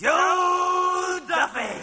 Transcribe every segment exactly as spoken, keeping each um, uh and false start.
Joe Duffy.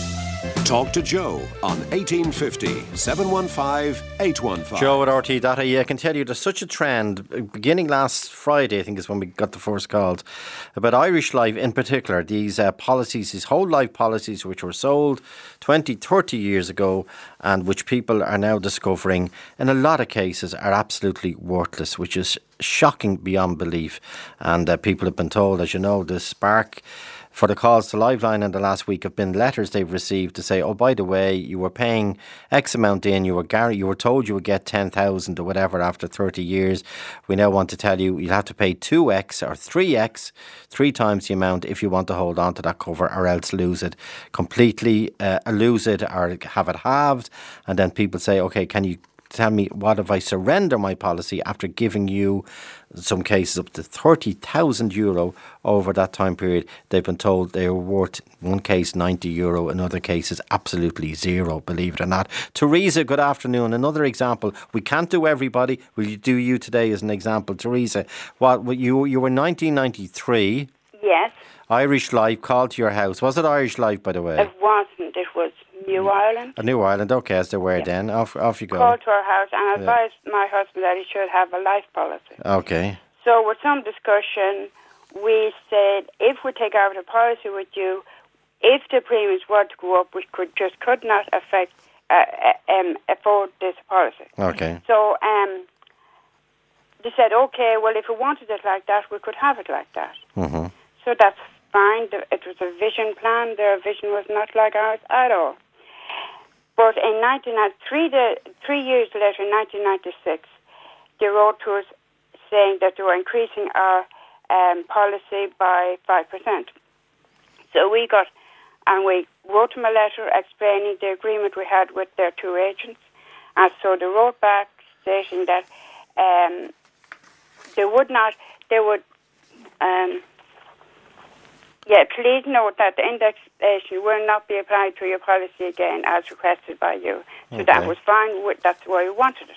Talk to Joe on eighteen fifty, seven one five, eight one five. Joe at R T E dot I E. I can tell you there's such a trend, beginning last Friday, I think is when we got the first calls, about Irish Life in particular. These uh, policies, these whole life policies which were sold twenty, thirty years ago and which people are now discovering in a lot of cases are absolutely worthless, which is shocking beyond belief. And uh, people have been told, as you know, the spark for the calls to Liveline in the last week have been letters they've received to say, oh, by the way, you were paying X amount in, you were gar- you were told you would get ten thousand or whatever after thirty years. We now want to tell you you'll have to pay two X or three X, three times the amount if you want to hold on to that cover, or else lose it completely, uh, lose it or have it halved. And then people say, okay, can you tell me what if I surrender my policy after giving you, in some cases, up to thirty thousand euro over that time period? They've been told they were worth, in one case, ninety euro, in other cases, absolutely zero, believe it or not. Teresa, good afternoon. Another example. We can't do everybody. Will you do you today as an example? Teresa, what, you, you were nineteen ninety-three. Yes. Irish Life called to your house. Was it Irish Life, by the way? It wasn't. It was New Ireland. A New Ireland, okay, as they were yeah. then. Off, off you go. Called to our house and advised yeah. my husband that he should have a life policy. Okay. So with some discussion, we said if we take out a policy with you, if the premiums were to go up, we could just could not affect uh, um, afford this policy. Okay. So um, they said, okay, well, if we wanted it like that, we could have it like that. Mm-hmm. So that's fine. It was a vision plan. Their vision was not like ours at all. But in nineteen ninety-three, the, three years later, in nineteen ninety-six, they wrote to us saying that they were increasing our um, policy by five percent. So we got, and we wrote them a letter explaining the agreement we had with their two agents. And so they wrote back stating that um, they would not, they would, um, yeah, please note that the indexation will not be applied to your policy again as requested by you. So okay. that was fine. That's the way we wanted it.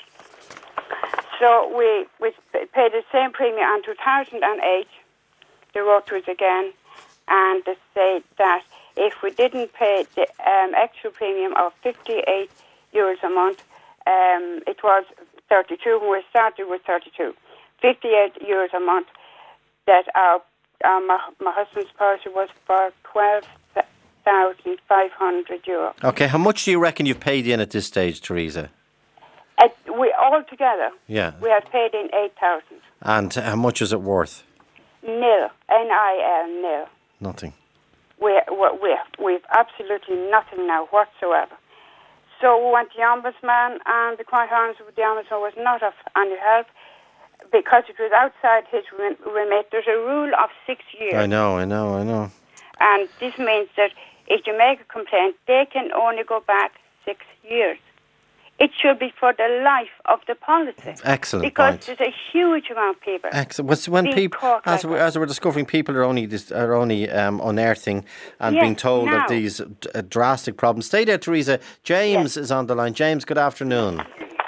So we, we paid the same premium on two thousand eight. They wrote to us again and they said that if we didn't pay the um, extra premium of fifty-eight euros a month, um, it was thirty-two. When we started with thirty-two. fifty-eight euros a month, that our Uh, my, my husband's policy was for twelve thousand five hundred euro. Okay, how much do you reckon you've paid in at this stage, Teresa? At, we all together, yeah. we had paid in eight thousand. And how much is it worth? Nil, N I L, nil. Nothing. We we we we've absolutely nothing now whatsoever. So we went to the ombudsman, and the quite honest with the ombudsman was not of any help. Because it was outside his remit. There's a rule of six years. I know, I know, I know. And this means that if you make a complaint, they can only go back six years. It should be for the life of the policy. Excellent because point. There's a huge amount of people. Excellent. When people, as, like we're, as we're discovering, people are only are only um, unearthing and yes, being told now. of these uh, drastic problems. Stay there, Teresa. James yes. is on the line. James, good afternoon.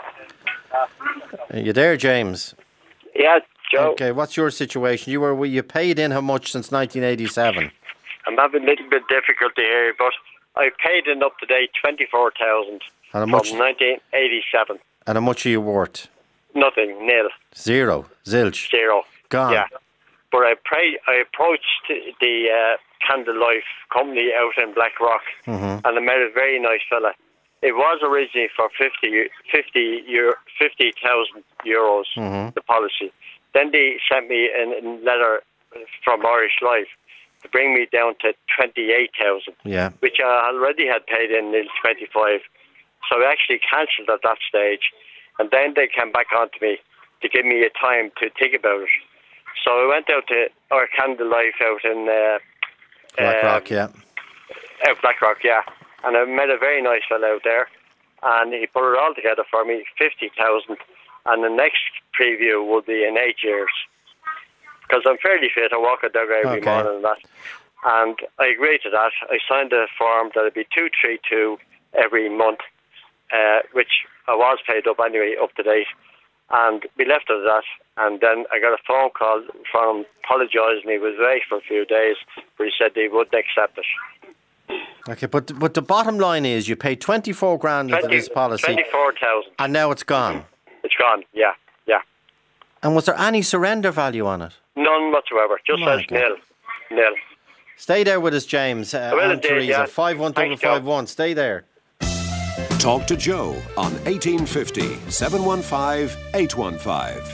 Are you there, James? Yes, Joe. Okay, what's your situation? You were you paid in how much since nineteen eighty-seven? I'm having a little bit of difficulty here, but I paid in up to date twenty-four thousand from much, nineteen eighty-seven. And how much are you worth? Nothing, nil. Zero, zilch. Zero. Gone. Yeah, but I pray, I approached the uh, Candle Life company out in Blackrock, mm-hmm. and I met a very nice fella. It was originally for fifty, fifty, fifty thousand euros, mm-hmm. the policy. Then they sent me a letter from Irish Life to bring me down to twenty-eight thousand, yeah. which I already had paid in in twenty-five. So I actually cancelled at that stage. And then they came back on to me to give me a time to think about it. So I went out to our Candle Life out in uh, Blackrock, uh, yeah. Out Blackrock, yeah. And I met a very nice fellow out there, and he put it all together for me, fifty thousand, and the next preview will be in eight years. Because I'm fairly fit, I walk a dog every okay. morning and that. And I agreed to that. I signed a form that it'd be two three two every month, uh, which I was paid up anyway, up to date. And we left it at that. And then I got a phone call from him apologising. He was away for a few days, but he said they wouldn't accept it. Okay, but but the bottom line is you paid twenty-four grand into this policy. twenty-four thousand. And now it's gone. It's gone, yeah, yeah. And was there any surrender value on it? None whatsoever. Just My says God. nil. Nil. Stay there with us, James. Uh, will and indeed, Teresa. yeah. five one five five one. Stay there. Talk to Joe on eighteen fifty, seven one five, eight one five.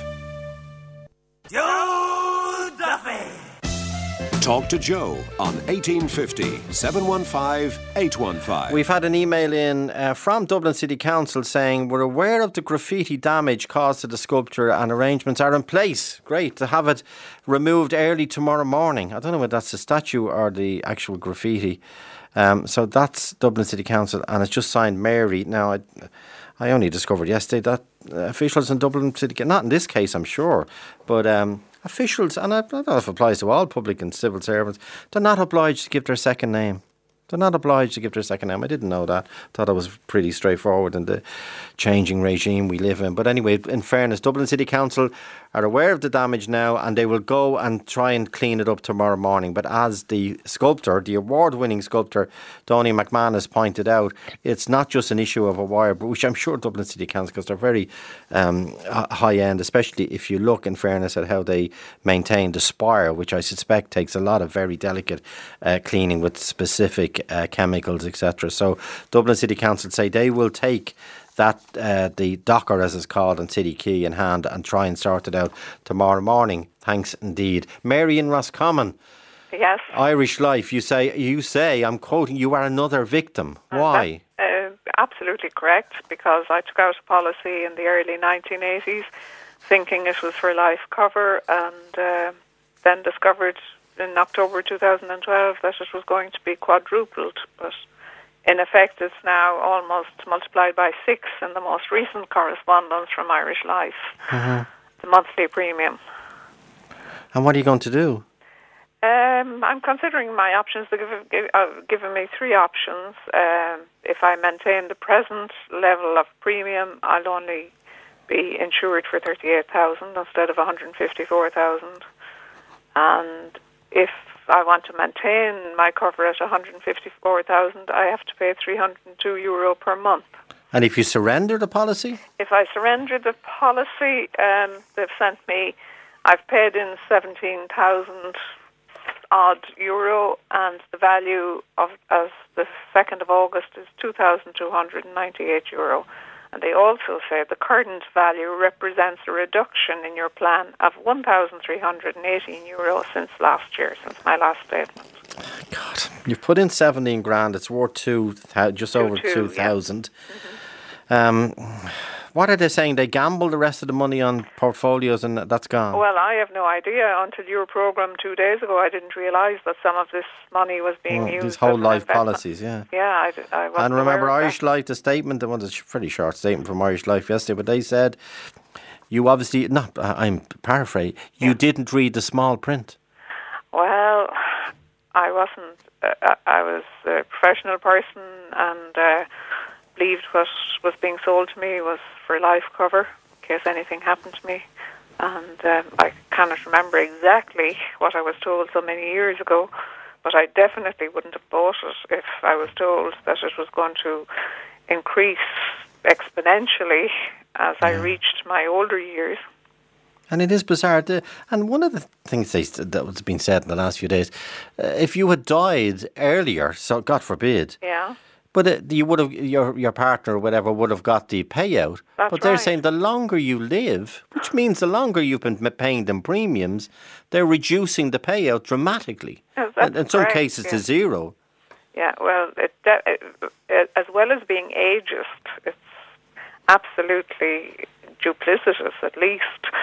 Joe Duffy. Talk to Joe on eighteen fifty, seven one five, eight one five. We've had an email in uh, from Dublin City Council saying we're aware of the graffiti damage caused to the sculpture and arrangements are in place. Great to have it removed early tomorrow morning. I don't know whether that's the statue or the actual graffiti. Um, so that's Dublin City Council and it's just signed Mary. Now, I, I only discovered yesterday that uh, officials in Dublin City, not in this case I'm sure, but um, officials, and I, I don't know if it applies to all public and civil servants, they're not obliged to give their second name. They're not obliged to give their second name. I didn't know that. Thought it was pretty straightforward in the changing regime we live in. But anyway, in fairness, Dublin City Council are aware of the damage now and they will go and try and clean it up tomorrow morning. But as the sculptor, the award-winning sculptor, Donny McManus pointed out, it's not just an issue of a wire, which I'm sure Dublin City Council, because they're very um, high-end, especially if you look, in fairness, at how they maintain the spire, which I suspect takes a lot of very delicate uh, cleaning with specific uh, chemicals, et cetera. So Dublin City Council say they will take that, uh, the docker as it's called, and City Key in hand and try and sort it out tomorrow morning. Thanks indeed. Mary in Roscommon. Yes. Irish Life, you say, you say, I'm quoting, you are another victim. Why? Uh, absolutely correct, because I took out a policy in the early nineteen eighties thinking it was for life cover and uh, then discovered in October two thousand twelve that it was going to be quadrupled, but in effect it's now almost multiplied by six in the most recent correspondence from Irish Life, Mm-hmm. the monthly premium. And what are you going to do? Um, I'm considering my options. They've give, give, uh, given me three options. Um, if I maintain the present level of premium, I'll only be insured for thirty-eight thousand instead of one hundred fifty-four thousand. And if I want to maintain my cover at one hundred fifty-four thousand, I have to pay three hundred two euro per month. And if you surrender the policy? If I surrender the policy, um, they've sent me, I've paid in seventeen thousand odd euro, and the value of as the second of August is two thousand two hundred ninety-eight euro. And they also say the current value represents a reduction in your plan of one thousand three hundred eighteen euro since last year, since my last statement. God, you've put in seventeen grand. It's worth two, just Two, over two, two thousand. Yeah. Mm-hmm. Um, what are they saying? They gamble the rest of the money on portfolios, and that's gone. Well, I have no idea. Until your program two days ago, I didn't realise that some of this money was being Oh, used. these whole as an life investment. policies, yeah. Yeah, I, d- I wasn't And remember, aware of Irish that. Life, the statement, that was a pretty short statement from Irish Life yesterday, but they said, you obviously, no, I'm paraphrasing, you Yeah. didn't read the small print. Well, I wasn't. Uh, I was a professional person and uh, believed what was being sold to me was for life cover in case anything happened to me. And um, I cannot remember exactly what I was told so many years ago, but I definitely wouldn't have bought it if I was told that it was going to increase exponentially as I reached my older years. And it is bizarre. The, and one of the things they, that was being said in the last few days, uh, if you had died earlier, so God forbid, Yeah. but uh, you would have, your your partner or whatever would have got the payout. That's but they're right. saying the longer you live, which means the longer you've been m- paying them premiums, they're reducing the payout dramatically. Yes, that's in, in some correct, cases to yeah. zero. Yeah, well, it, uh, it, as well as being ageist, it's absolutely duplicitous, at least.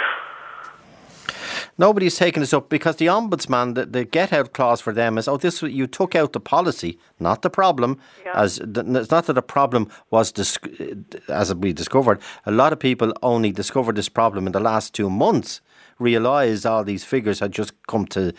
Nobody's taken this up because the ombudsman, the, the get-out clause for them is, oh, this you took out the policy, not the problem. Yeah. As the, it's not that the problem was, dis- as we discovered, a lot of people only discovered this problem in the last two months, realised all these figures had just come to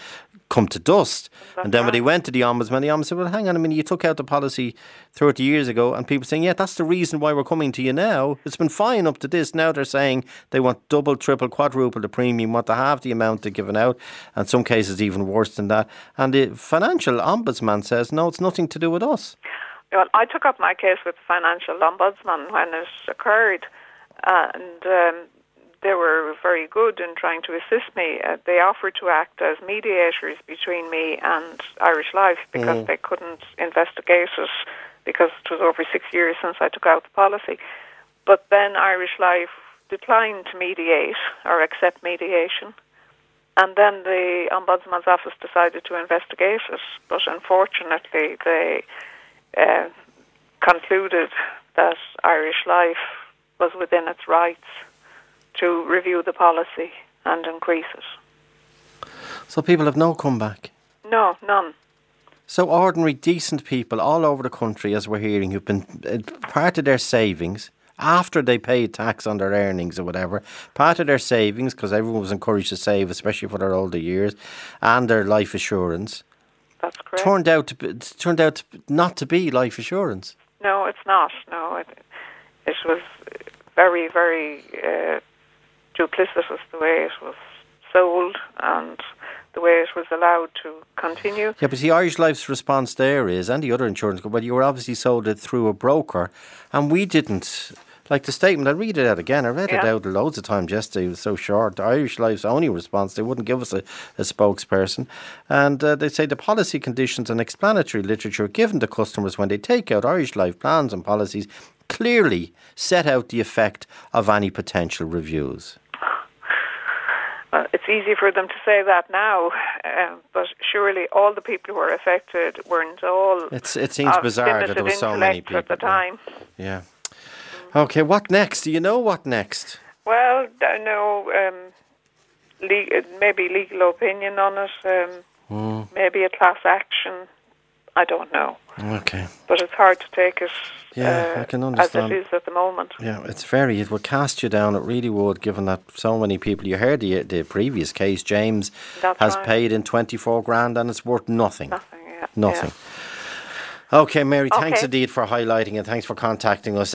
come to dust. That's and then when right. they went to the Ombudsman, the Ombudsman said, well, hang on a minute, you took out the policy thirty years ago, and people saying, yeah, that's the reason why we're coming to you now. It's been fine up to this. Now they're saying they want double, triple, quadruple the premium, want to have the amount they're giving out, and some cases even worse than that. And the financial ombudsman says, no, it's nothing to do with us. Well, I took up my case with the financial ombudsman when it occurred, and um, they were very good in trying to assist me. Uh, they offered to act as mediators between me and Irish Life because mm. they couldn't investigate it because it was over six years since I took out the policy. But then Irish Life declined to mediate or accept mediation. And then the Ombudsman's office decided to investigate it. But unfortunately, they uh, concluded that Irish Life was within its rights to review the policy and increase it. So people have no comeback? No, none. So ordinary, decent people all over the country, as we're hearing, who've been uh, part of their savings, after they paid tax on their earnings or whatever, part of their savings, because everyone was encouraged to save, especially for their older years, and their life assurance, that's correct. Turned out to be, turned out not to be life assurance. No, it's not. No, it, it was very, very uh, duplicitous the way it was sold and the way it was allowed to continue. Yeah, but the Irish Life's response there is, and the other insurance company, well, you were obviously sold it through a broker, and we didn't. Like the statement, I'll read it out again. I read yeah. it out loads of times yesterday. It was so short. The Irish Life's only response, they wouldn't give us a, a spokesperson. And uh, they say the policy conditions and explanatory literature given to customers when they take out Irish Life plans and policies clearly set out the effect of any potential reviews. Uh, it's easy for them to say that now, uh, but surely all the people who were affected weren't all. It's, it seems bizarre that there were so many people at the time. Yeah. Okay, what next? Do you know what next? Well, I know um, le- maybe legal opinion on it, um, mm. maybe a class action. I don't know. Okay. But it's hard to take it yeah, uh, I can understand. as it is at the moment. Yeah, it's very, it would cast you down, it really would, given that so many people, you heard the the previous case, James That's has right. paid in twenty-four grand and it's worth nothing. Nothing, yeah. Nothing. Yeah. Okay, Mary, okay. thanks indeed for highlighting it. Thanks for contacting us.